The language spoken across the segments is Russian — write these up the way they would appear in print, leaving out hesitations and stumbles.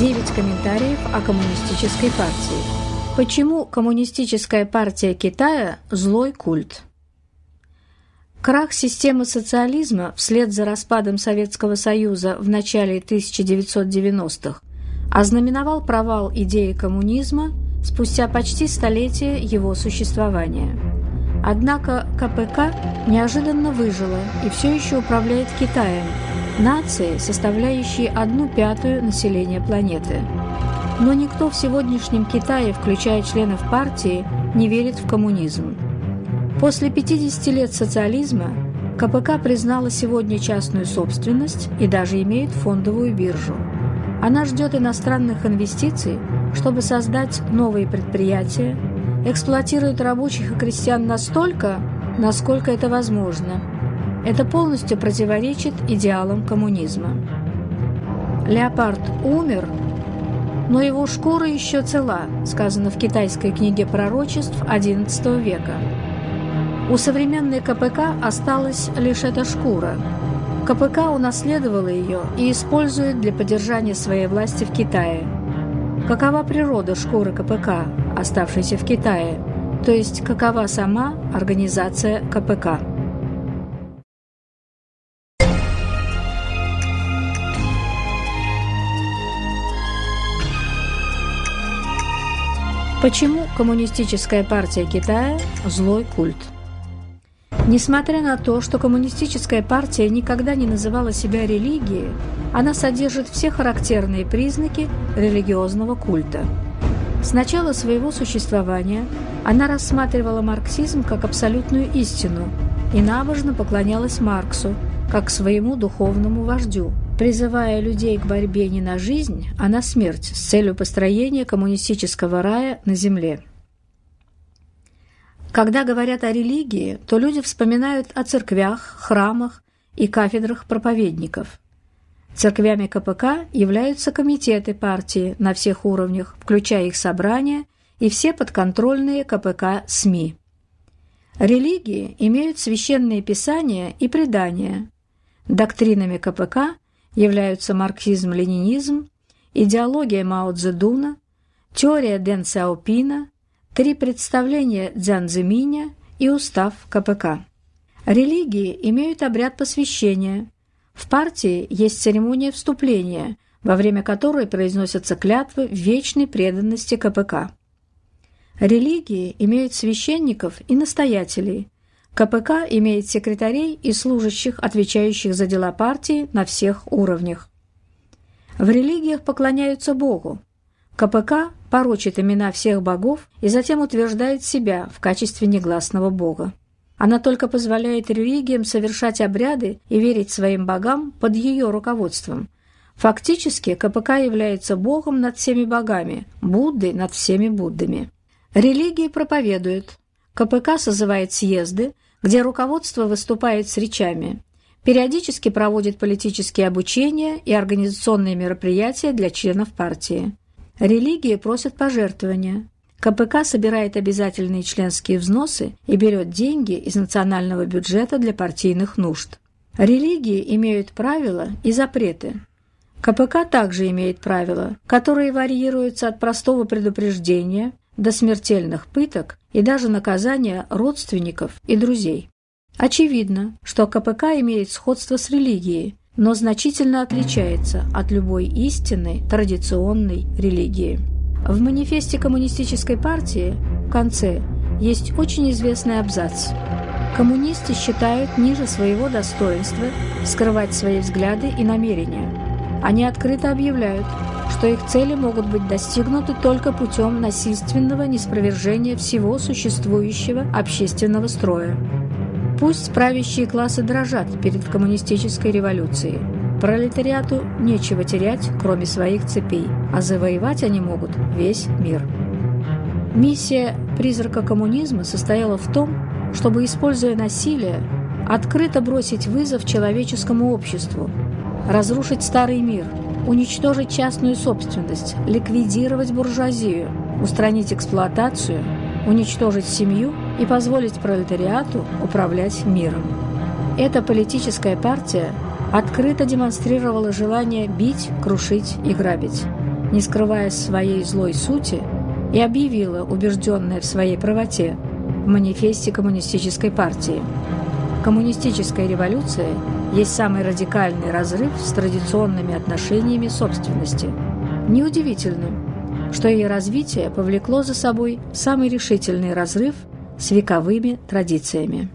9 комментариев о коммунистической партии. Почему коммунистическая партия Китая – злой культ? Крах системы социализма вслед за распадом Советского Союза в начале 1990-х ознаменовал провал идеи коммунизма спустя почти столетие его существования. Однако КПК неожиданно выжила и все еще управляет Китаем, нацией, составляющей 1/5 населения планеты. Но никто в сегодняшнем Китае, включая членов партии, не верит в коммунизм. После 50 лет социализма КПК признала сегодня частную собственность и даже имеет фондовую биржу. Она ждет иностранных инвестиций, чтобы создать новые предприятия, эксплуатирует рабочих и крестьян настолько, насколько это возможно. Это полностью противоречит идеалам коммунизма. Леопард умер, но его шкура еще цела, сказано в китайской книге пророчеств XI века. У современной КПК осталась лишь эта шкура. КПК унаследовала ее и использует для поддержания своей власти в Китае. Какова природа шкуры КПК, оставшейся в Китае, то есть какова сама организация КПК? Почему коммунистическая партия Китая – злой культ? Несмотря на то, что коммунистическая партия никогда не называла себя религией, она содержит все характерные признаки религиозного культа. С начала своего существования она рассматривала марксизм как абсолютную истину и набожно поклонялась Марксу как своему духовному вождю, призывая людей к борьбе не на жизнь, а на смерть с целью построения коммунистического рая на земле. Когда говорят о религии, то люди вспоминают о церквях, храмах и кафедрах проповедников. Церквями КПК являются комитеты партии на всех уровнях, включая их собрания и все подконтрольные КПК СМИ. Религии имеют священные писания и предания. Доктринами КПК являются марксизм-ленинизм, идеология Мао Цзэдуна, теория Дэн Сяопина, 3 представления Цзян Цзэминя и устав КПК. Религии имеют обряд посвящения. В партии есть церемония вступления, во время которой произносятся клятвы в вечной преданности КПК. Религии имеют священников и настоятелей. КПК имеет секретарей и служащих, отвечающих за дела партии на всех уровнях. В религиях поклоняются Богу. КПК порочит имена всех богов и затем утверждает себя в качестве негласного бога. Она только позволяет религиям совершать обряды и верить своим богам под ее руководством. Фактически КПК является богом над всеми богами, Буддой над всеми Буддами. Религии проповедуют. КПК созывает съезды, где руководство выступает с речами, периодически проводит политические обучения и организационные мероприятия для членов партии. Религии просят пожертвования. КПК собирает обязательные членские взносы и берет деньги из национального бюджета для партийных нужд. Религии имеют правила и запреты. КПК также имеет правила, которые варьируются от простого предупреждения до смертельных пыток и даже наказания родственников и друзей. Очевидно, что КПК имеет сходство с религией, но значительно отличается от любой истинной традиционной религии. В манифесте коммунистической партии в конце есть очень известный абзац. Коммунисты считают ниже своего достоинства скрывать свои взгляды и намерения. Они открыто объявляют, что их цели могут быть достигнуты только путем насильственного ниспровержения всего существующего общественного строя. Пусть правящие классы дрожат перед коммунистической революцией. Пролетариату нечего терять, кроме своих цепей, а завоевать они могут весь мир. Миссия призрака коммунизма состояла в том, чтобы, используя насилие, открыто бросить вызов человеческому обществу, разрушить старый мир, уничтожить частную собственность, ликвидировать буржуазию, устранить эксплуатацию, уничтожить семью и позволить пролетариату управлять миром. Эта политическая партия открыто демонстрировала желание бить, крушить и грабить. не скрывая своей злой сути, и объявила, убежденная в своей правоте, в манифесте Коммунистической партии: коммунистическая революция есть самый радикальный разрыв с традиционными отношениями собственности. Неудивительно, что ее развитие повлекло за собой самый решительный разрыв с вековыми традициями.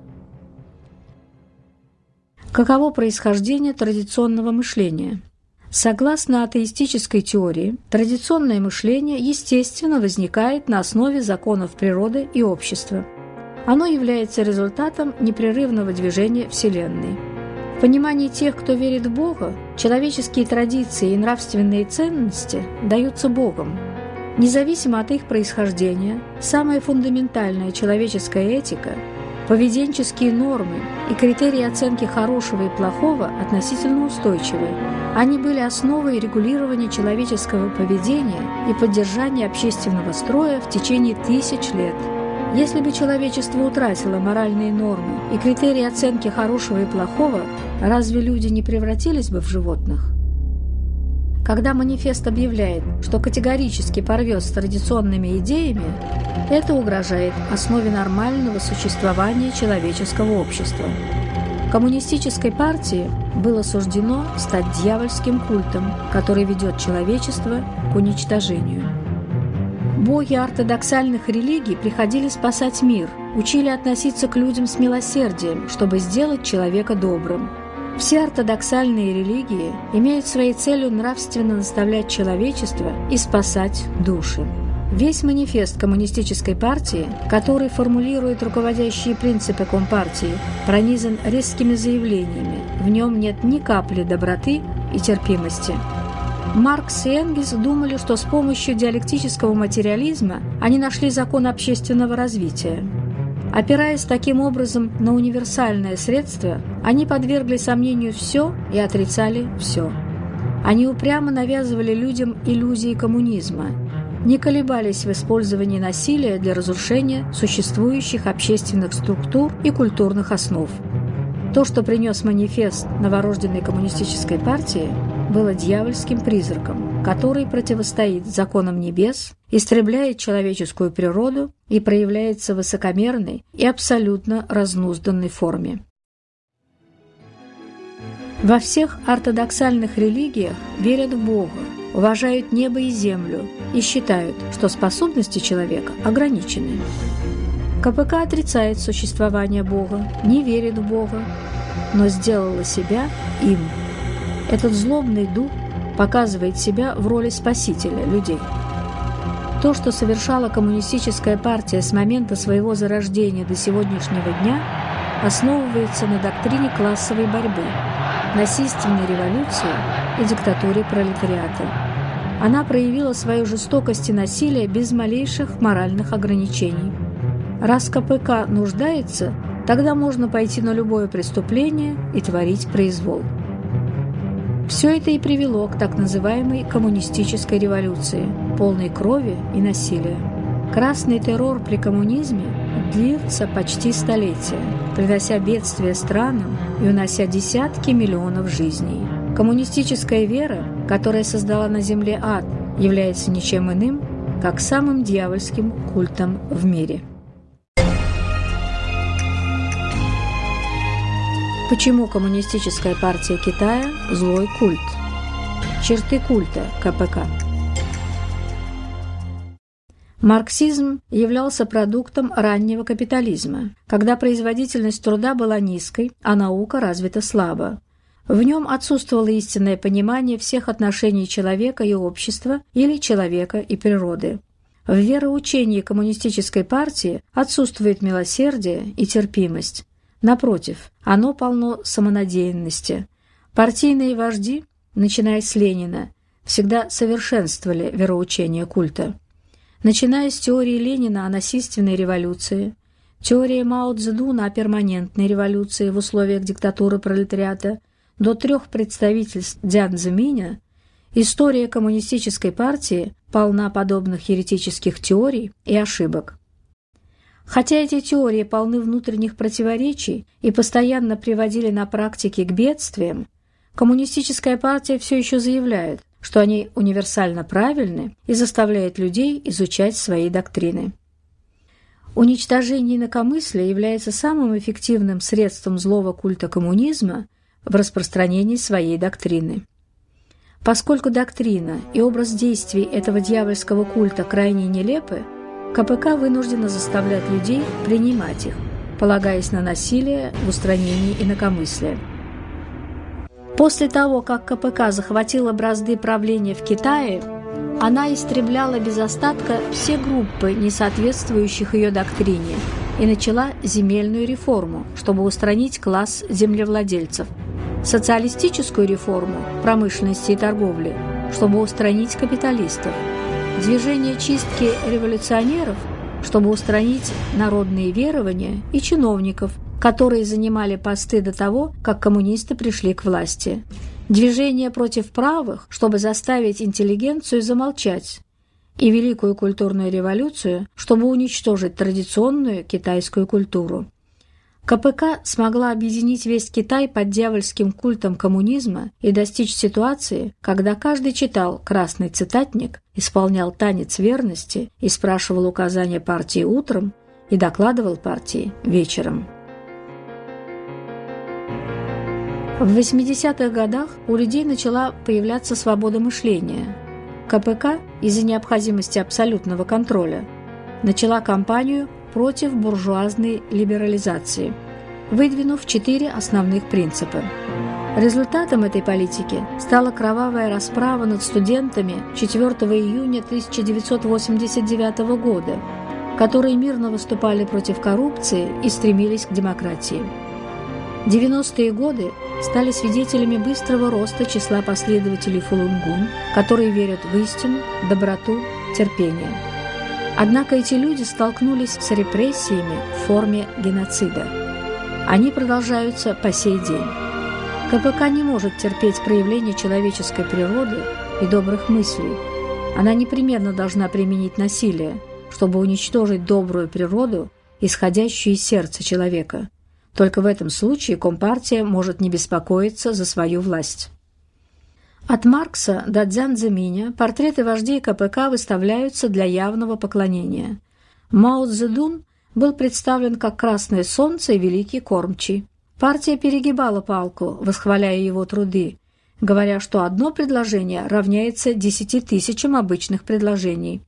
Каково происхождение традиционного мышления? Согласно атеистической теории, традиционное мышление естественно возникает на основе законов природы и общества. Оно является результатом непрерывного движения Вселенной. В понимании тех, кто верит в Бога, человеческие традиции и нравственные ценности даются Богом. Независимо от их происхождения, самая фундаментальная человеческая этика, поведенческие нормы и критерии оценки хорошего и плохого относительно устойчивы. Они были основой регулирования человеческого поведения и поддержания общественного строя в течение тысяч лет. Если бы человечество утратило моральные нормы и критерии оценки хорошего и плохого, разве люди не превратились бы в животных? Когда манифест объявляет, что категорически порвет с традиционными идеями, это угрожает основе нормального существования человеческого общества. Коммунистической партии было суждено стать дьявольским культом, который ведет человечество к уничтожению. Боги ортодоксальных религий приходили спасать мир, учили относиться к людям с милосердием, чтобы сделать человека добрым. Все ортодоксальные религии имеют своей целью нравственно наставлять человечество и спасать души. Весь манифест Коммунистической партии, который формулирует руководящие принципы Компартии, пронизан резкими заявлениями. В нем нет ни капли доброты и терпимости. Маркс и Энгельс думали, что с помощью диалектического материализма они нашли закон общественного развития. Опираясь таким образом на универсальное средство, они подвергли сомнению все и отрицали все. Они упрямо навязывали людям иллюзии коммунизма, не колебались в использовании насилия для разрушения существующих общественных структур и культурных основ. То, что принес манифест новорожденной коммунистической партии, было дьявольским призраком, который противостоит законам небес, истребляет человеческую природу и проявляется в высокомерной и абсолютно разнузданной форме. Во всех ортодоксальных религиях верят в Бога, уважают небо и землю и считают, что способности человека ограничены. КПК отрицает существование Бога, не верит в Бога, но сделала себя им. Этот злобный дух показывает себя в роли спасителя людей. То, что совершала коммунистическая партия с момента своего зарождения до сегодняшнего дня, основывается на доктрине классовой борьбы, насильственной революции и диктатуре пролетариата. Она проявила свою жестокость и насилие без малейших моральных ограничений. Раз КПК нуждается, тогда можно пойти на любое преступление и творить произвол. Все это и привело к так называемой коммунистической революции, полной крови и насилия. Красный террор при коммунизме длился почти столетие, принося бедствия странам и унося десятки миллионов жизней. Коммунистическая вера, которая создала на земле ад, является ничем иным, как самым дьявольским культом в мире. Почему Коммунистическая партия Китая – злой культ? Черты культа КПК. Марксизм являлся продуктом раннего капитализма, когда производительность труда была низкой, а наука развита слабо. В нем отсутствовало истинное понимание всех отношений человека и общества или человека и природы. В вероучении Коммунистической партии отсутствует милосердие и терпимость. Напротив, оно полно самонадеянности. Партийные вожди, начиная с Ленина, всегда совершенствовали вероучение культа. Начиная с теории Ленина о насильственной революции, теории Мао Цзэдуна о перманентной революции в условиях диктатуры пролетариата, до 3 представительств Дзян Цзэминя, история коммунистической партии полна подобных еретических теорий и ошибок. Хотя эти теории полны внутренних противоречий и постоянно приводили на практике к бедствиям, коммунистическая партия все еще заявляет, что они универсально правильны и заставляют людей изучать свои доктрины. Уничтожение инакомыслия является самым эффективным средством злого культа коммунизма в распространении своей доктрины. Поскольку доктрина и образ действий этого дьявольского культа крайне нелепы, КПК вынуждена заставлять людей принимать их, полагаясь на насилие в устранении инакомыслия. После того, как КПК захватила бразды правления в Китае, она истребляла без остатка все группы, не соответствующих ее доктрине, и начала земельную реформу, чтобы устранить класс землевладельцев, социалистическую реформу промышленности и торговли, чтобы устранить капиталистов, движение чистки революционеров, чтобы устранить народные верования и чиновников, которые занимали посты до того, как коммунисты пришли к власти, движение против правых, чтобы заставить интеллигенцию замолчать, и великую культурную революцию, чтобы уничтожить традиционную китайскую культуру. КПК смогла объединить весь Китай под дьявольским культом коммунизма и достичь ситуации, когда каждый читал «Красный цитатник», исполнял танец верности и спрашивал указания партии утром и докладывал партии вечером. В 80-х годах у людей начала появляться свобода мышления. КПК из-за необходимости абсолютного контроля начала кампанию против буржуазной либерализации, выдвинув 4 основных принципа. Результатом этой политики стала кровавая расправа над студентами 4 июня 1989 года, которые мирно выступали против коррупции и стремились к демократии. 90-е годы стали свидетелями быстрого роста числа последователей Фалунгун, которые верят в истину, доброту, терпение. Однако эти люди столкнулись с репрессиями в форме геноцида. Они продолжаются по сей день. КПК не может терпеть проявление человеческой природы и добрых мыслей. Она непременно должна применить насилие, чтобы уничтожить добрую природу, исходящую из сердца человека. Только в этом случае Компартия может не беспокоиться за свою власть. От Маркса до Цзян Цзэминя портреты вождей КПК выставляются для явного поклонения. Мао Цзэдун был представлен как красное солнце и великий кормчий. Партия перегибала палку, восхваляя его труды, говоря, что одно предложение равняется 10 тысячам обычных предложений.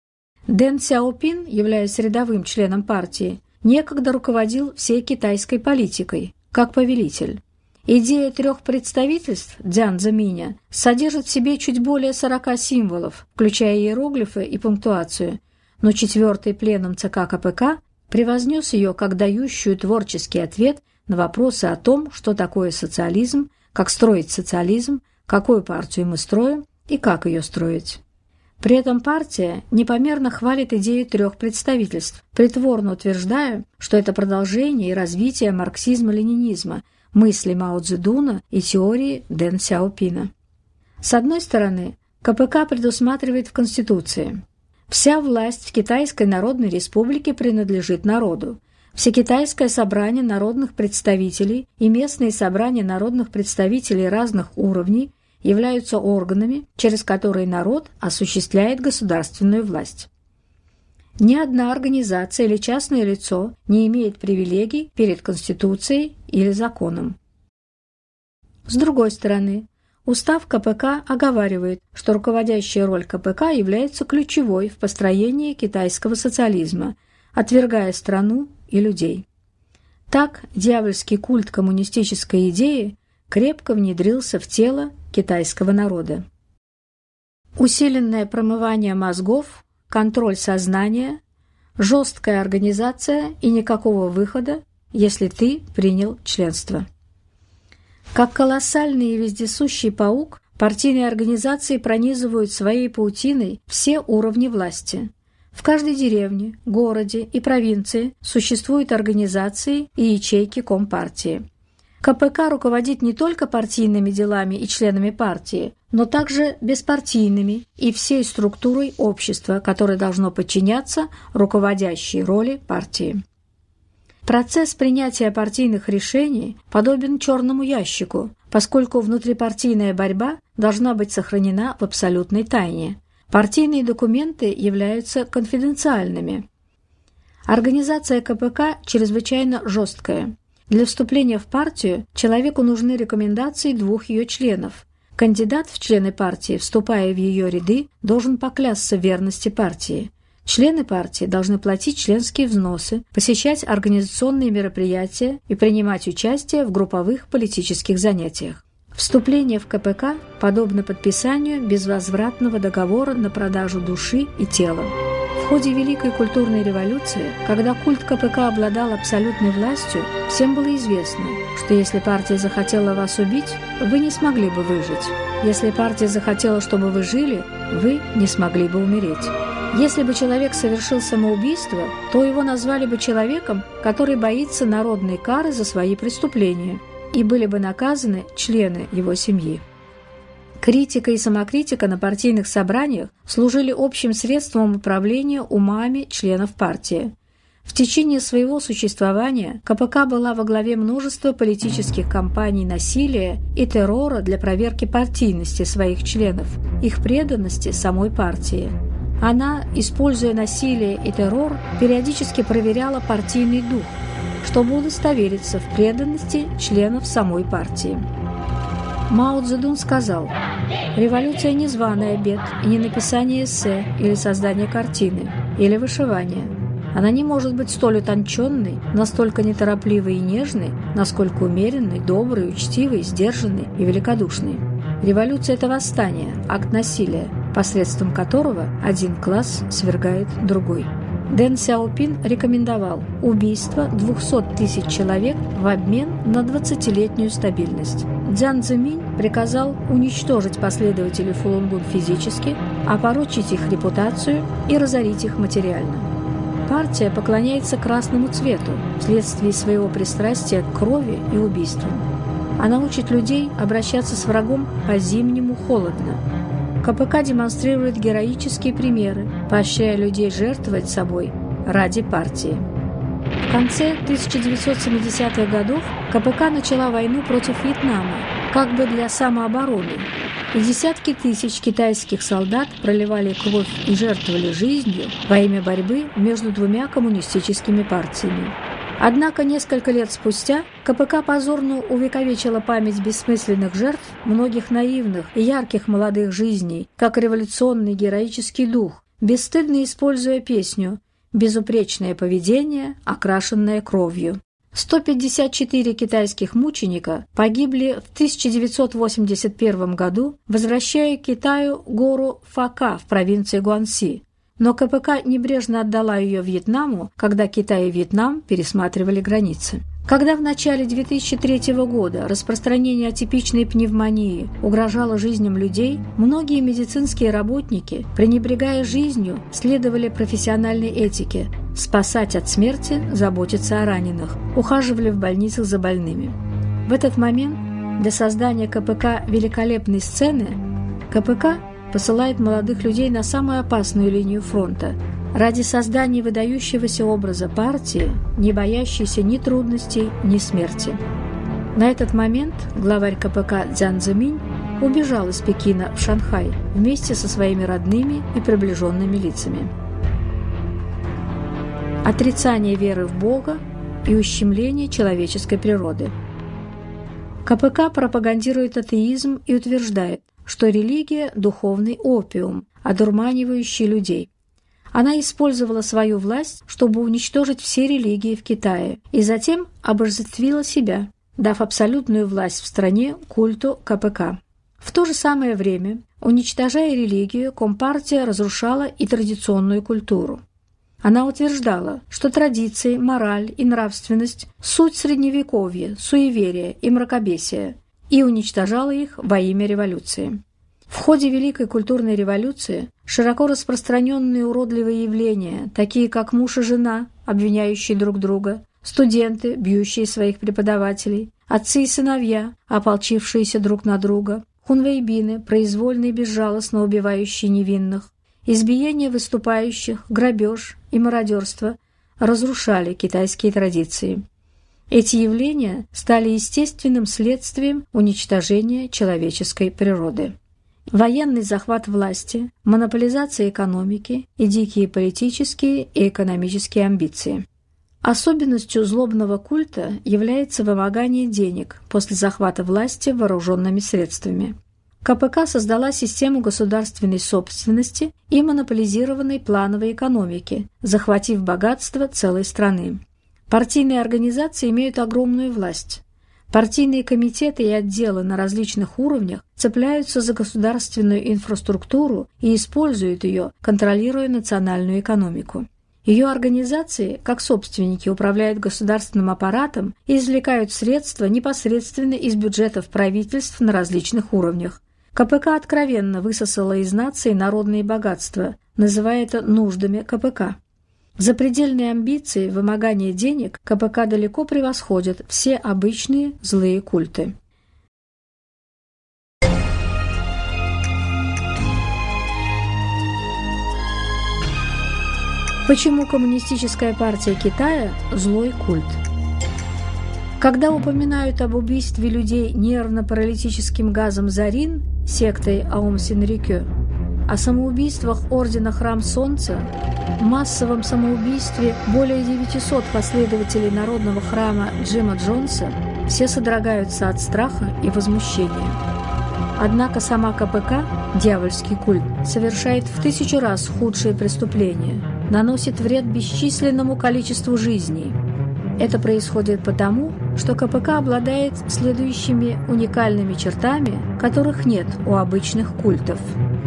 Дэн Сяопин, являясь рядовым членом партии, некогда руководил всей китайской политикой, как повелитель. Идея 3 представительств Цзян Цзэминя содержит в себе чуть более 40 символов, включая иероглифы и пунктуацию, но 4-й пленум ЦК КПК превознес ее как дающую творческий ответ на вопросы о том, что такое социализм, как строить социализм, какую партию мы строим и как ее строить. При этом партия непомерно хвалит идею 3 представительств, притворно утверждая, что это продолжение и развитие марксизма-ленинизма, мысли Мао Цзэдуна и теории Дэн Сяопина. С одной стороны, КПК предусматривает в Конституции: вся власть в Китайской Народной Республике принадлежит народу. Всекитайское собрание народных представителей и местные собрания народных представителей разных уровней являются органами, через которые народ осуществляет государственную власть. Ни одна организация или частное лицо не имеет привилегий перед Конституцией или законом. С другой стороны, устав КПК оговаривает, что руководящая роль КПК является ключевой в построении китайского социализма, отвергая страну и людей. Так дьявольский культ коммунистической идеи крепко внедрился в тело китайского народа. Усиленное промывание мозгов, контроль сознания, жесткая организация и никакого выхода, если ты принял членство. Как колоссальный и вездесущий паук, партийные организации пронизывают своей паутиной все уровни власти. В каждой деревне, городе и провинции существуют организации и ячейки Компартии. КПК руководит не только партийными делами и членами партии, но также беспартийными и всей структурой общества, которое должно подчиняться руководящей роли партии. Процесс принятия партийных решений подобен черному ящику, поскольку внутрипартийная борьба должна быть сохранена в абсолютной тайне. Партийные документы являются конфиденциальными. Организация КПК чрезвычайно жесткая. Для вступления в партию человеку нужны рекомендации 2 ее членов. Кандидат в члены партии, вступая в ее ряды, должен поклясться в верности партии. Члены партии должны платить членские взносы, посещать организационные мероприятия и принимать участие в групповых политических занятиях. Вступление в КПК подобно подписанию безвозвратного договора на продажу души и тела. В ходе Великой культурной революции, когда культ КПК обладал абсолютной властью, всем было известно, что если партия захотела вас убить, вы не смогли бы выжить. Если партия захотела, чтобы вы жили, вы не смогли бы умереть. Если бы человек совершил самоубийство, то его назвали бы человеком, который боится народной кары за свои преступления, и были бы наказаны члены его семьи. Критика и самокритика на партийных собраниях служили общим средством управления умами членов партии. В течение своего существования КПК была во главе множества политических кампаний насилия и террора для проверки партийности своих членов, их преданности самой партии. Она, используя насилие и террор, периодически проверяла партийный дух, чтобы удостовериться в преданности членов самой партии. Мао Цзэдун сказал: «Революция не званый обед и не написание эссе или создание картины, или вышивание. Она не может быть столь утонченной, настолько неторопливой и нежной, насколько умеренной, доброй, учтивой, сдержанной и великодушной. Революция – это восстание, акт насилия, посредством которого один класс свергает другой». Дэн Сяопин рекомендовал убийство 200 тысяч человек в обмен на 20-летнюю стабильность. Цзян Цзэминь приказал уничтожить последователей Фалунгун физически, опорочить их репутацию и разорить их материально. Партия поклоняется красному цвету вследствие своего пристрастия к крови и убийствам. Она учит людей обращаться с врагом по-зимнему холодно. КПК демонстрирует героические примеры, поощряя людей жертвовать собой ради партии. В конце 1970-х годов КПК начала войну против Вьетнама, как бы для самообороны, и десятки тысяч китайских солдат проливали кровь и жертвовали жизнью во имя борьбы между 2 коммунистическими партиями. Однако несколько лет спустя КПК позорно увековечила память бессмысленных жертв многих наивных и ярких молодых жизней, как революционный героический дух, бесстыдно используя песню «Безупречное поведение, окрашенное кровью». 154 китайских мученика погибли в 1981 году, возвращая Китаю гору Фака в провинции Гуанси. Но КПК небрежно отдала ее Вьетнаму, когда Китай и Вьетнам пересматривали границы. Когда в начале 2003 года распространение атипичной пневмонии угрожало жизням людей, многие медицинские работники, пренебрегая жизнью, следовали профессиональной этике – спасать от смерти, заботиться о раненых, ухаживали в больницах за больными. В этот момент для создания КПК великолепной сцены КПК посылает молодых людей на самую опасную линию фронта ради создания выдающегося образа партии, не боящейся ни трудностей, ни смерти. На этот момент главарь КПК Цзян Цзэминь убежал из Пекина в Шанхай вместе со своими родными и приближенными лицами. Отрицание веры в Бога и ущемление человеческой природы. КПК пропагандирует атеизм и утверждает, что религия – духовный опиум, одурманивающий людей. Она использовала свою власть, чтобы уничтожить все религии в Китае, и затем обожествила себя, дав абсолютную власть в стране культу КПК. В то же самое время, уничтожая религию, Компартия разрушала и традиционную культуру. Она утверждала, что традиции, мораль и нравственность – суть средневековья, суеверия и мракобесия, и уничтожала их во имя революции. В ходе Великой культурной революции широко распространенные уродливые явления, такие как муж и жена, обвиняющие друг друга, студенты, бьющие своих преподавателей, отцы и сыновья, ополчившиеся друг на друга, хунвейбины, произвольно и безжалостно убивающие невинных, избиение выступающих, грабеж и мародерство разрушали китайские традиции. Эти явления стали естественным следствием уничтожения человеческой природы. Военный захват власти, монополизация экономики и дикие политические и экономические амбиции. Особенностью злобного культа является вымогание денег после захвата власти вооруженными средствами. КПК создала систему государственной собственности и монополизированной плановой экономики, захватив богатство целой страны. Партийные организации имеют огромную власть. Партийные комитеты и отделы на различных уровнях цепляются за государственную инфраструктуру и используют ее, контролируя национальную экономику. Ее организации, как собственники, управляют государственным аппаратом и извлекают средства непосредственно из бюджетов правительств на различных уровнях. КПК откровенно высосала из нации народные богатства, называя это нуждами КПК. Запредельные амбиции, вымогание денег КПК далеко превосходят все обычные злые культы. Почему Коммунистическая партия Китая – злой культ? Когда упоминают об убийстве людей нервно-паралитическим газом зарин, сектой Аум Синрикё, о самоубийствах Ордена Храм Солнца, массовом самоубийстве более 900 последователей народного храма Джима Джонса, все содрогаются от страха и возмущения. Однако сама КПК, дьявольский культ, совершает в 1000 раз худшие преступления, наносит вред бесчисленному количеству жизней. Это происходит потому, что КПК обладает следующими уникальными чертами, которых нет у обычных культов.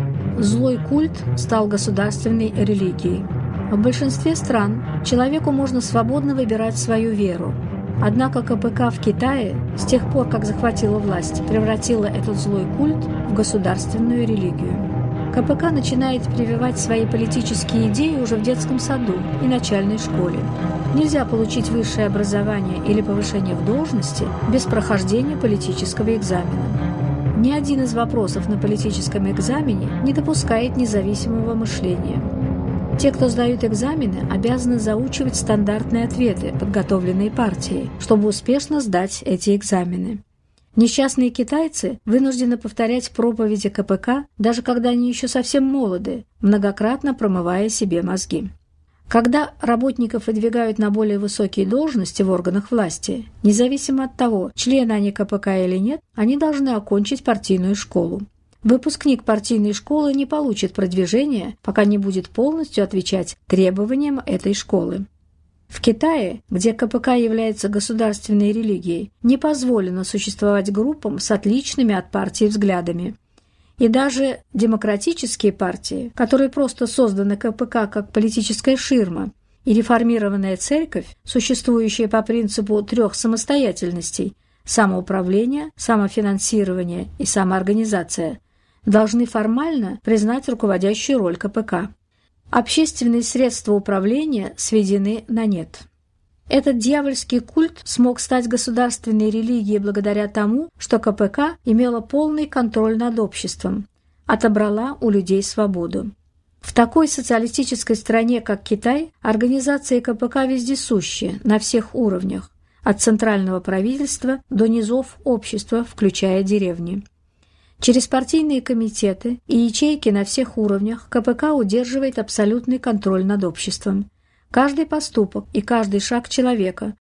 Злой культ стал государственной религией. В большинстве стран человеку можно свободно выбирать свою веру. Однако КПК в Китае, с тех пор, как захватила власть, превратила этот злой культ в государственную религию. КПК начинает прививать свои политические идеи уже в детском саду и начальной школе. Нельзя получить высшее образование или повышение в должности без прохождения политического экзамена. Ни один из вопросов на политическом экзамене не допускает независимого мышления. Те, кто сдают экзамены, обязаны заучивать стандартные ответы, подготовленные партией, чтобы успешно сдать эти экзамены. Несчастные китайцы вынуждены повторять проповеди КПК, даже когда они еще совсем молоды, многократно промывая себе мозги. Когда работников выдвигают на более высокие должности в органах власти, независимо от того, члены они КПК или нет, они должны окончить партийную школу. Выпускник партийной школы не получит продвижения, пока не будет полностью отвечать требованиям этой школы. В Китае, где КПК является государственной религией, не позволено существовать группам с отличными от партии взглядами. И даже демократические партии, которые просто созданы КПК как политическая ширма, и реформированная церковь, существующая по принципу 3 самостоятельностей – самоуправление, самофинансирование и самоорганизация – должны формально признать руководящую роль КПК. Общественные средства управления сведены на нет. Этот дьявольский культ смог стать государственной религией благодаря тому, что КПК имела полный контроль над обществом, отобрала у людей свободу. В такой социалистической стране, как Китай, организации КПК вездесущи, на всех уровнях, от центрального правительства до низов общества, включая деревни. Через партийные комитеты и ячейки на всех уровнях КПК удерживает абсолютный контроль над обществом. Каждый поступок и каждый шаг человека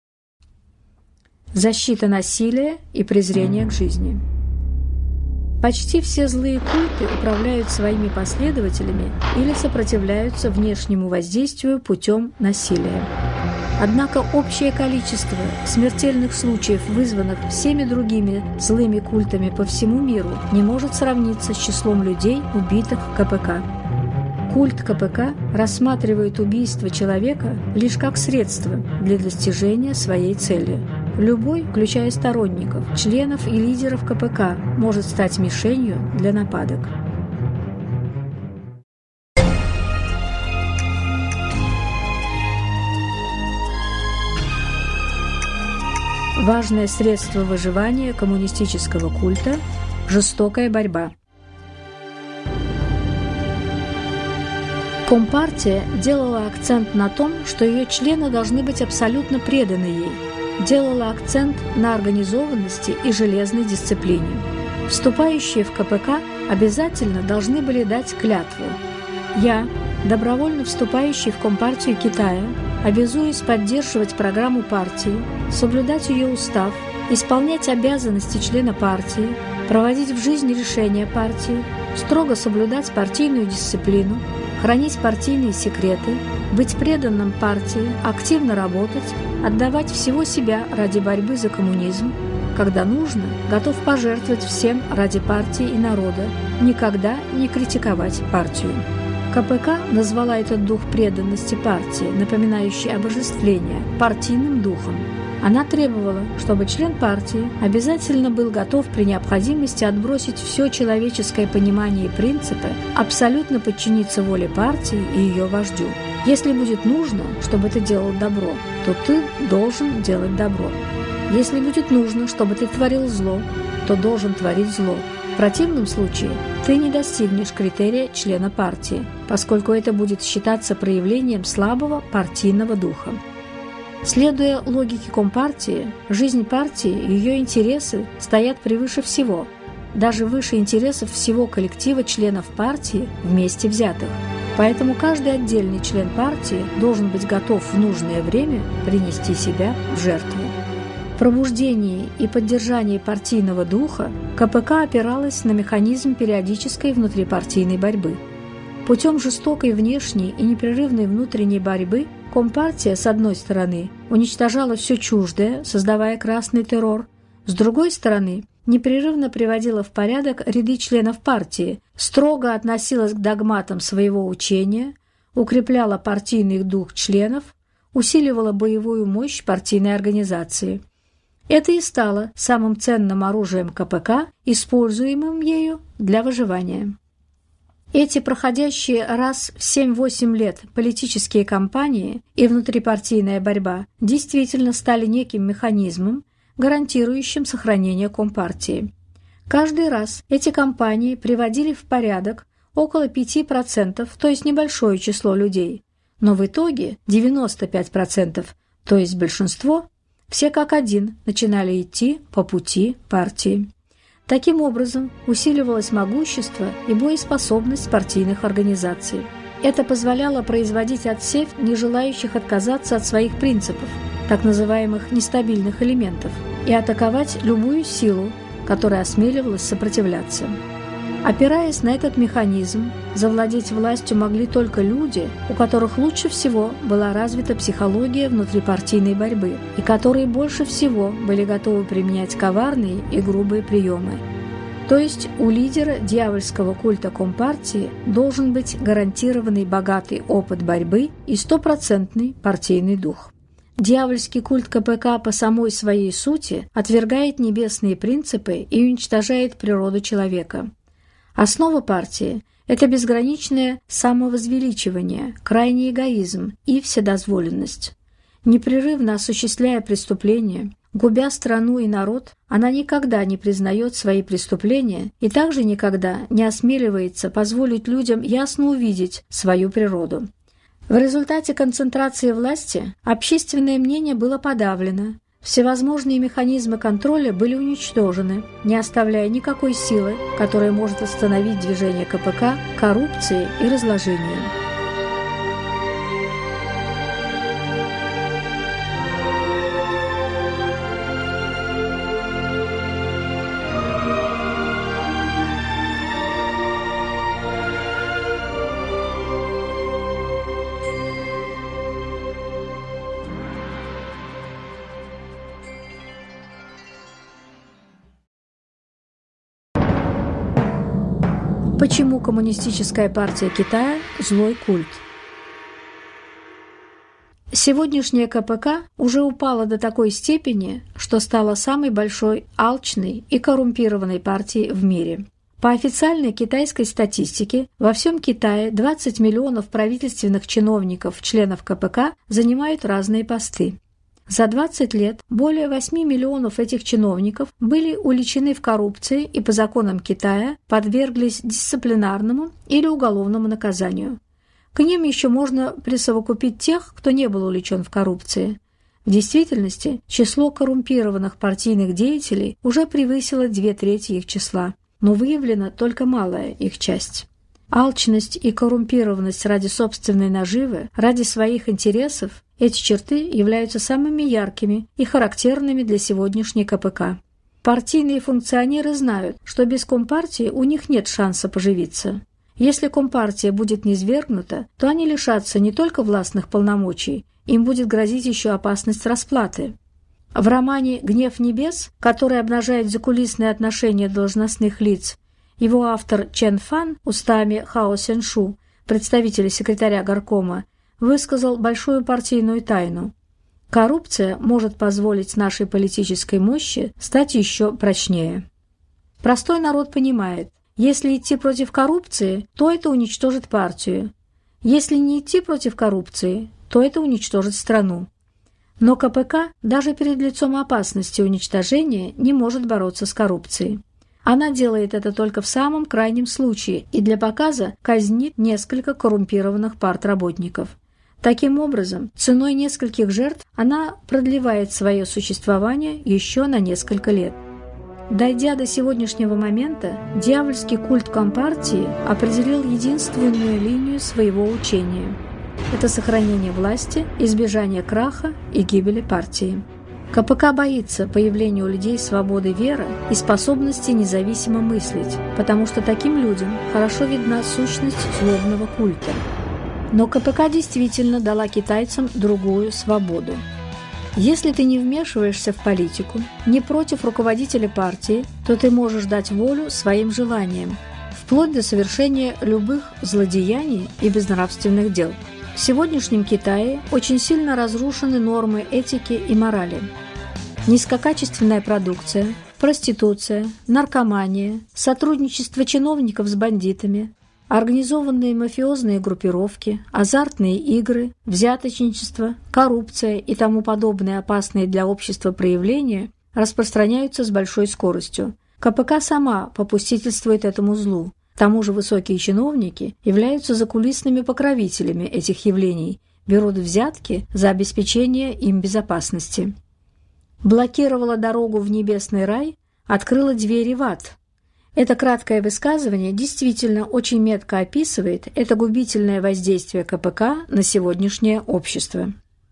– защита насилия и презрения к жизни. Почти все злые культы управляют своими последователями или сопротивляются внешнему воздействию путем насилия. Однако общее количество смертельных случаев, вызванных всеми другими злыми культами по всему миру, не может сравниться с числом людей, убитых КПК. Культ КПК рассматривает убийство человека лишь как средство для достижения своей цели. Любой, включая сторонников, членов и лидеров КПК, может стать мишенью для нападок. Важное средство выживания коммунистического культа – жестокая борьба. Компартия делала акцент на том, что ее члены должны быть абсолютно преданы ей. делала акцент на организованности и железной дисциплине. Вступающие в КПК обязательно должны были дать клятву. Я, добровольно вступающий в Компартию Китая, обязуюсь поддерживать программу партии, соблюдать ее устав, исполнять обязанности члена партии, проводить в жизнь решения партии, строго соблюдать партийную дисциплину, хранить партийные секреты, быть преданным партии, активно работать, отдавать всего себя ради борьбы за коммунизм, когда нужно, готов пожертвовать всем ради партии и народа, никогда не критиковать партию. КПК назвала этот дух преданности партии, напоминающий обожествление, партийным духом. Она требовала, чтобы член партии обязательно был готов при необходимости отбросить все человеческое понимание и принципы, абсолютно подчиниться воле партии и ее вождю. Если будет нужно, чтобы ты делал добро, то ты должен делать добро. Если будет нужно, чтобы ты творил зло, то должен творить зло. В противном случае ты не достигнешь критерия члена партии, поскольку это будет считаться проявлением слабого партийного духа. Следуя логике Компартии, жизнь партии и ее интересы стоят превыше всего, даже выше интересов всего коллектива членов партии вместе взятых. Поэтому каждый отдельный член партии должен быть готов в нужное время принести себя в жертву. В пробуждении и поддержании партийного духа КПК опиралась на механизм периодической внутрипартийной борьбы. Путем жестокой внешней и непрерывной внутренней борьбы Компартия, с одной стороны, уничтожала все чуждое, создавая красный террор, с другой стороны, непрерывно приводила в порядок ряды членов партии, строго относилась к догматам своего учения, укрепляла партийный дух членов, усиливала боевую мощь партийной организации. Это и стало самым ценным оружием КПК, используемым ею для выживания. Эти проходящие раз в 7-8 лет политические кампании и внутрипартийная борьба действительно стали неким механизмом, гарантирующим сохранение Компартии. Каждый раз эти кампании приводили в порядок около 5%, то есть небольшое число людей, но в итоге 95%, то есть большинство, все как один начинали идти по пути партии. Таким образом, усиливалось могущество и боеспособность партийных организаций. Это позволяло производить отсев не желающих отказаться от своих принципов, так называемых нестабильных элементов, и атаковать любую силу, которая осмеливалась сопротивляться. Опираясь на этот механизм, завладеть властью могли только люди, у которых лучше всего была развита психология внутрипартийной борьбы и которые больше всего были готовы применять коварные и грубые приемы. То есть у лидера дьявольского культа Компартии должен быть гарантированный богатый опыт борьбы и стопроцентный партийный дух. Дьявольский культ КПК по самой своей сути отвергает небесные принципы и уничтожает природу человека. Основа партии – это безграничное самовозвеличивание, крайний эгоизм и вседозволенность. Непрерывно осуществляя преступления, губя страну и народ, она никогда не признает свои преступления и также никогда не осмеливается позволить людям ясно увидеть свою природу. В результате концентрации власти общественное мнение было подавлено, всевозможные механизмы контроля были уничтожены, не оставляя никакой силы, которая может остановить движение КПК к коррупции и разложению. Почему Коммунистическая партия Китая – злой культ? Сегодняшняя КПК уже упала до такой степени, что стала самой большой алчной и коррумпированной партией в мире. По официальной китайской статистике, во всем Китае 20 миллионов правительственных чиновников, членов КПК, занимают разные посты. За 20 лет более 8 миллионов этих чиновников были уличены в коррупции и по законам Китая подверглись дисциплинарному или уголовному наказанию. К ним еще можно присовокупить тех, кто не был уличен в коррупции. В действительности, число коррумпированных партийных деятелей уже превысило 2/3 их числа, но выявлена только малая их часть. Алчность и коррумпированность ради собственной наживы, ради своих интересов – эти черты являются самыми яркими и характерными для сегодняшней КПК. Партийные функционеры знают, что без Компартии у них нет шанса поживиться. Если Компартия будет низвергнута, то они лишатся не только властных полномочий, им будет грозить еще опасность расплаты. В романе «Гнев небес», который обнажает закулисные отношения должностных лиц, его автор Чен Фан устами Хао Сеншу, представителя секретаря горкома, высказал большую партийную тайну. Коррупция может позволить нашей политической мощи стать еще прочнее. Простой народ понимает, если идти против коррупции, то это уничтожит партию. Если не идти против коррупции, то это уничтожит страну. Но КПК даже перед лицом опасности уничтожения не может бороться с коррупцией. Она делает это только в самом крайнем случае и для показа казнит несколько коррумпированных партработников. Таким образом, ценой нескольких жертв она продлевает свое существование еще на несколько лет. Дойдя до сегодняшнего момента, дьявольский культ Компартии определил единственную линию своего учения. Это сохранение власти, избежание краха и гибели партии. КПК боится появления у людей свободы веры и способности независимо мыслить, потому что таким людям хорошо видна сущность злобного культа. Но КПК действительно дала китайцам другую свободу. Если ты не вмешиваешься в политику, не против руководителя партии, то ты можешь дать волю своим желаниям, вплоть до совершения любых злодеяний и безнравственных дел. В сегодняшнем Китае очень сильно разрушены нормы этики и морали. Низкокачественная продукция, проституция, наркомания, сотрудничество чиновников с бандитами, организованные мафиозные группировки, азартные игры, взяточничество, коррупция и тому подобные опасные для общества проявления распространяются с большой скоростью. КПК сама попустительствует этому злу. К тому же высокие чиновники являются закулисными покровителями этих явлений, берут взятки за обеспечение им безопасности. Блокировала дорогу в небесный рай, открыла двери в ад. Это краткое высказывание действительно очень метко описывает это губительное воздействие КПК на сегодняшнее общество.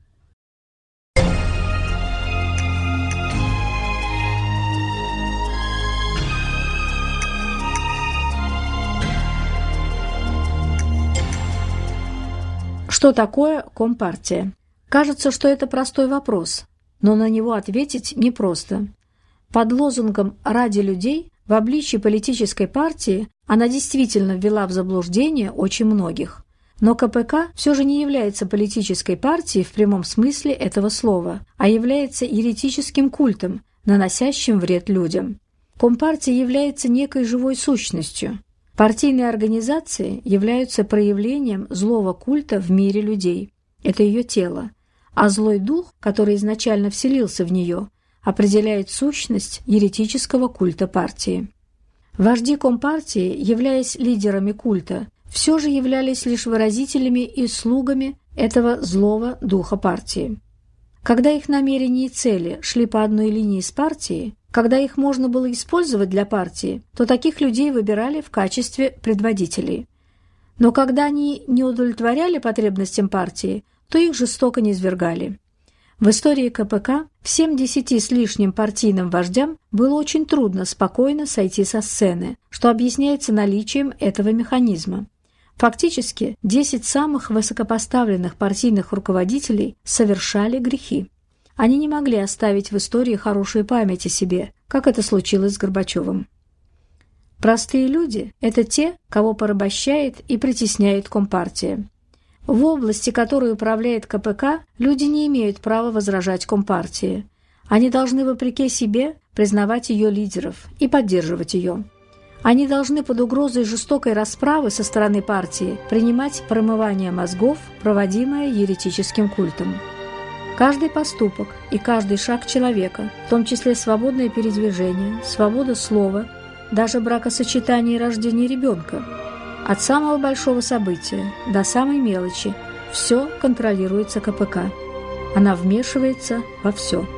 Что такое Компартия? Кажется, что это простой вопрос, но на него ответить непросто. Под лозунгом «ради людей» в обличье политической партии она действительно ввела в заблуждение очень многих. Но КПК все же не является политической партией в прямом смысле этого слова, а является еретическим культом, наносящим вред людям. Компартия является некой живой сущностью. Партийные организации являются проявлением злого культа в мире людей. Это ее тело. А злой дух, который изначально вселился в нее, определяет сущность еретического культа партии. Вожди Компартии, являясь лидерами культа, все же являлись лишь выразителями и слугами этого злого духа партии. Когда их намерения и цели шли по одной линии с партией, когда их можно было использовать для партии, то таких людей выбирали в качестве предводителей. Но когда они не удовлетворяли потребностям партии, то их жестоко низвергали. В истории КПК всем 10 с лишним партийным вождям было очень трудно спокойно сойти со сцены, что объясняется наличием этого механизма. Фактически, 10 самых высокопоставленных партийных руководителей совершали грехи. Они не могли оставить в истории хорошую память о себе, как это случилось с Горбачевым. Простые люди – это те, кого порабощает и притесняет Компартия. В области, которой управляет КПК, люди не имеют права возражать Компартии. Они должны, вопреки себе, признавать ее лидеров и поддерживать ее. Они должны под угрозой жестокой расправы со стороны партии принимать промывание мозгов, проводимое еретическим культом. Каждый поступок и каждый шаг человека, в том числе свободное передвижение, свобода слова, даже бракосочетание и рождение ребенка, от самого большого события до самой мелочи, все контролируется КПК. Она вмешивается во все.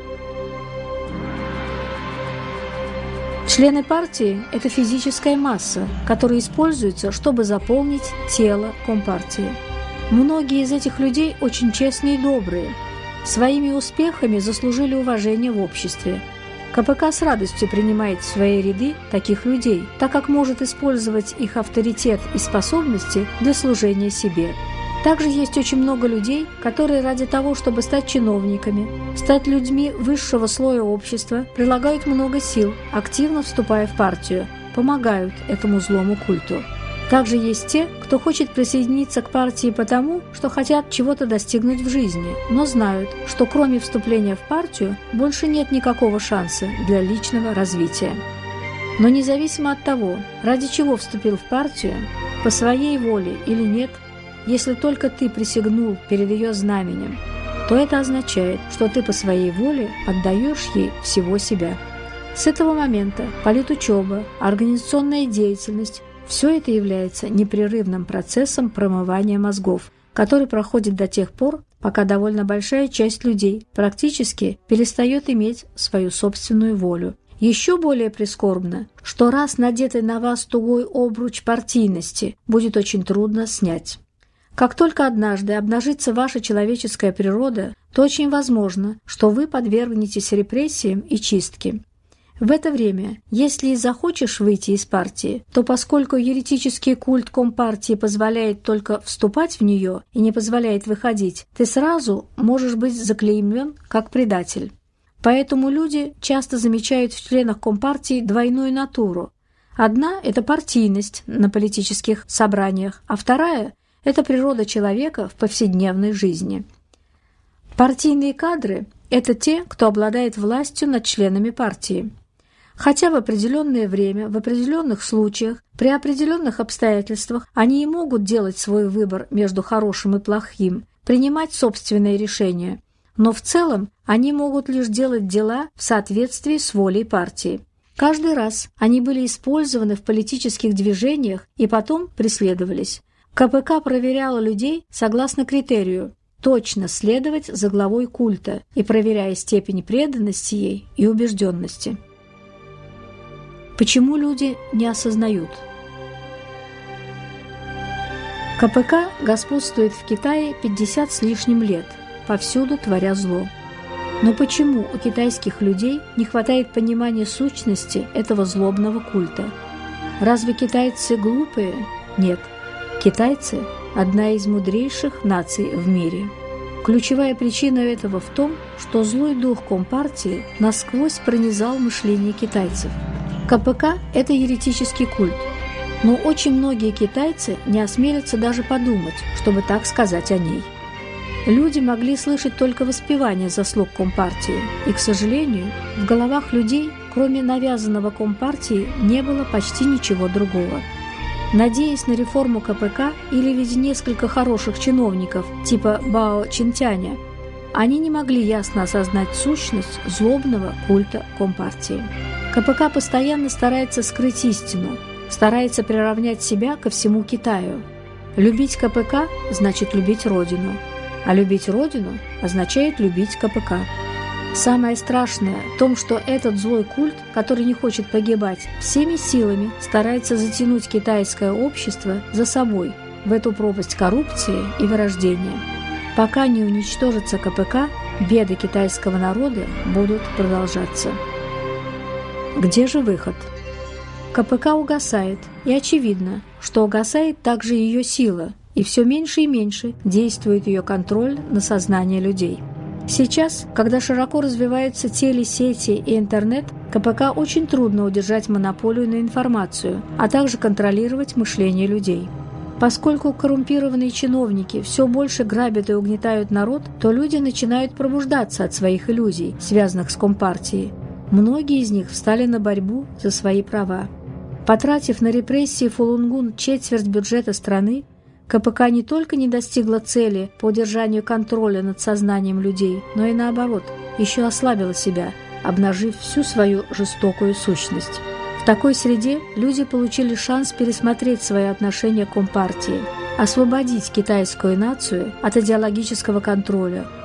Члены партии – это физическая масса, которая используется, чтобы заполнить тело Компартии. Многие из этих людей очень честные и добрые. Своими успехами заслужили уважение в обществе. КПК с радостью принимает в свои ряды таких людей, так как может использовать их авторитет и способности для служения себе. Также есть очень много людей, которые ради того, чтобы стать чиновниками, стать людьми высшего слоя общества, прилагают много сил, активно вступая в партию, помогают этому злому культу. Также есть те, кто хочет присоединиться к партии потому, что хотят чего-то достигнуть в жизни, но знают, что кроме вступления в партию больше нет никакого шанса для личного развития. Но независимо от того, ради чего вступил в партию, по своей воле или нет, если только ты присягнул перед ее знаменем, то это означает, что ты по своей воле отдаешь ей всего себя. С этого момента политучеба, организационная деятельность – все это является непрерывным процессом промывания мозгов, который проходит до тех пор, пока довольно большая часть людей практически перестает иметь свою собственную волю. Еще более прискорбно, что раз надетый на вас тугой обруч партийности будет очень трудно снять. Как только однажды обнажится ваша человеческая природа, то очень возможно, что вы подвергнетесь репрессиям и чистке. В это время, если и захочешь выйти из партии, то поскольку еретический культ Компартии позволяет только вступать в нее и не позволяет выходить, ты сразу можешь быть заклеймен как предатель. Поэтому люди часто замечают в членах Компартии двойную натуру. Одна – это партийность на политических собраниях, а вторая – это природа человека в повседневной жизни. Партийные кадры – это те, кто обладает властью над членами партии. Хотя в определенное время, в определенных случаях, при определенных обстоятельствах они и могут делать свой выбор между хорошим и плохим, принимать собственные решения, но в целом они могут лишь делать дела в соответствии с волей партии. Каждый раз они были использованы в политических движениях и потом преследовались. КПК проверяла людей согласно критерию точно следовать за главой культа и проверяя степень преданности ей и убежденности. Почему люди не осознают? КПК господствует в Китае 50 с лишним лет, повсюду творя зло. Но почему у китайских людей не хватает понимания сущности этого злобного культа? Разве китайцы глупые? Нет. Китайцы – одна из мудрейших наций в мире. Ключевая причина этого в том, что злой дух Компартии насквозь пронизал мышление китайцев. КПК – это еретический культ, но очень многие китайцы не осмелятся даже подумать, чтобы так сказать о ней. Люди могли слышать только воспевание заслуг Компартии, и, к сожалению, в головах людей, кроме навязанного Компартии, не было почти ничего другого. Надеясь на реформу КПК или видя несколько хороших чиновников типа Бао Чинтяня, они не могли ясно осознать сущность злобного культа Компартии. КПК постоянно старается скрыть истину, старается приравнять себя ко всему Китаю. Любить КПК значит любить Родину, а любить Родину означает любить КПК. Самое страшное в том, что этот злой культ, который не хочет погибать, всеми силами старается затянуть китайское общество за собой в эту пропасть коррупции и вырождения. Пока не уничтожится КПК, беды китайского народа будут продолжаться. Где же выход? КПК угасает, и очевидно, что угасает также ее сила, и все меньше и меньше действует ее контроль на сознание людей. Сейчас, когда широко развиваются телесети и интернет, КПК очень трудно удержать монополию на информацию, а также контролировать мышление людей. Поскольку коррумпированные чиновники все больше грабят и угнетают народ, то люди начинают пробуждаться от своих иллюзий, связанных с Компартией. Многие из них встали на борьбу за свои права. Потратив на репрессии Фалунгун четверть бюджета страны, КПК не только не достигла цели по удержанию контроля над сознанием людей, но и наоборот, еще ослабила себя, обнажив всю свою жестокую сущность. В такой среде люди получили шанс пересмотреть свои отношения к Компартии, освободить китайскую нацию от идеологического контроля,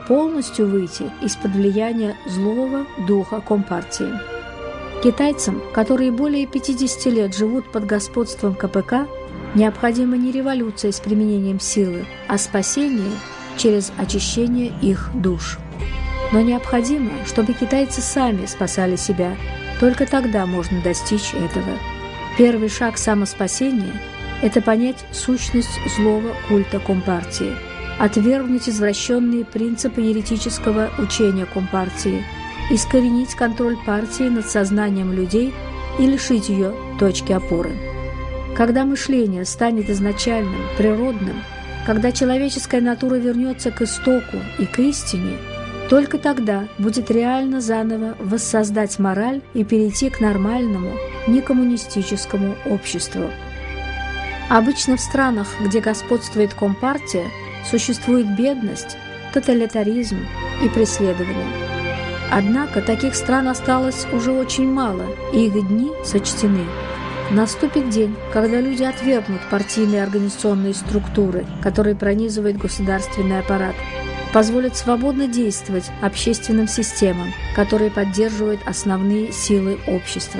полностью выйти из-под влияния злого духа Компартии. Китайцам, которые более 50 лет живут под господством КПК, необходима не революция с применением силы, а спасение через очищение их душ. Но необходимо, чтобы китайцы сами спасали себя. Только тогда можно достичь этого. Первый шаг самоспасения – это понять сущность злого культа Компартии, отвергнуть извращенные принципы еретического учения Компартии, искоренить контроль партии над сознанием людей и лишить ее точки опоры. Когда мышление станет изначальным, природным, когда человеческая натура вернется к истоку и к истине, только тогда будет реально заново воссоздать мораль и перейти к нормальному, некоммунистическому обществу. Обычно в странах, где господствует Компартия, существует бедность, тоталитаризм и преследование. Однако таких стран осталось уже очень мало, и их дни сочтены. Наступит день, когда люди отвергнут партийные организационные структуры, которые пронизывают государственный аппарат, позволят свободно действовать общественным системам, которые поддерживают основные силы общества.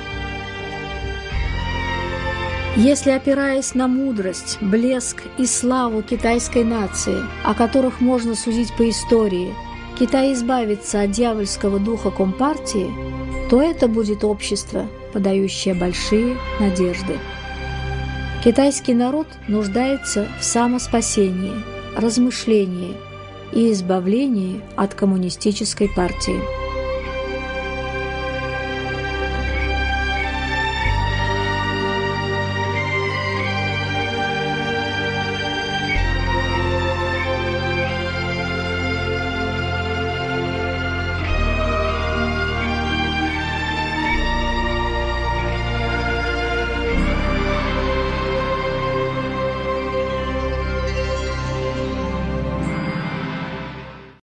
Если, опираясь на мудрость, блеск и славу китайской нации, о которых можно судить по истории, Китай избавится от дьявольского духа Компартии, то это будет общество, подающее большие надежды. Китайский народ нуждается в самоспасении, размышлении и избавлении от коммунистической партии.